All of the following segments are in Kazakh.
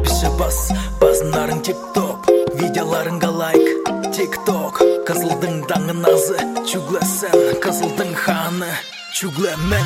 Пише бас, базынарың тип-топ, видеоларыңға лайк. Тик-ток, қызылдың даңы назы, чүглесен, қызылдың ханы, чүглемен.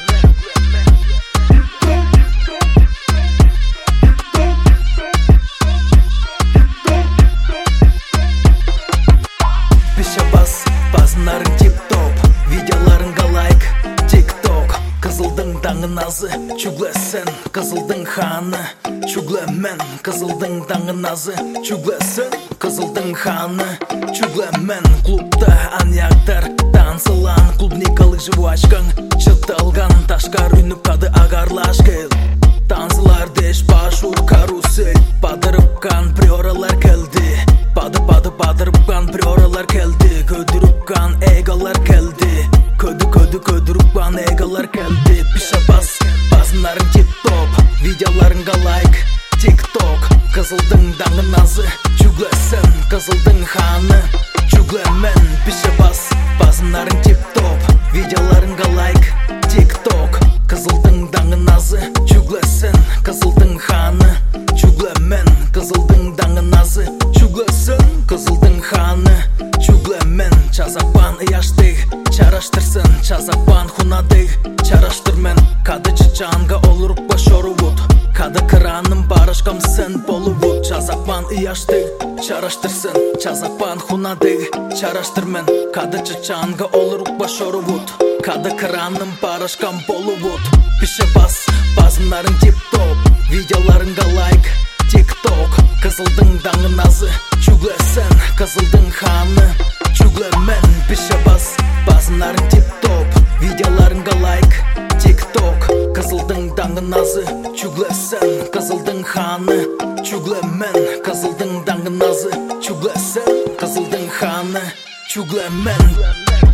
Пише бас, базынарың тип-топ, видеоларыңға лайк. Тик-ток, қызылдың даңы назы, чүглесен, қызылдың ханы, чүглемен. Қызылдың даңы назы, чүглесен, қызылдың ханы, чүглемен. Клубта аньяктар, танцылан, клубникалық жуачкаң, чытталған ташкар үніп кады агарлаш кел. Танцылар деш башур карусель, падырыпкан приоралар келді. Падырыпкан приоралар келді, көдіріпкан эгалар келді. Көдіріпкан эгалар келді. Пише бас, базынарың тип-топ, видеоларыңға лайк. Тик-ток, қызылдың даңы назы, чүглесен, қызылдың ханы, чүглемен. Пише бас, базынарың тип-топ, видеоларыңға лайк. Тик-ток, қызылдың даңы назы, чүглесен, қызылдың ханы, чүглемен. Қызылдың даңы назы, чүглесен, қызылдың ханы, чүглемен. Чазапан ыяштыг, чараштырсын, чазапан хунадыг, чараштырмен. Кады чычанга олурук башорувуд, кады краным барышкам сен болувуд. Чазапан ыяштыг, чараштырсын, чазапан хунадыг, чараштырмен. Кады чычанга олурук башорувуд, кады краным барышкам болувуд. Пише бас, базынарың тип-топ, видеоларыңға лайк. Тик-ток, қызылдың даңы назы, чүглесен, қызылдың ханы, чүглемен. Пише бас, базынарың тип-топ, видеоларыңға лайк. Тик-ток, қызылдың даңы назы, чүглесен, қызылдың ханы, чүглемен. Қызылдың даңы назы, чүглесен, қызылдың ханы, чүглемен.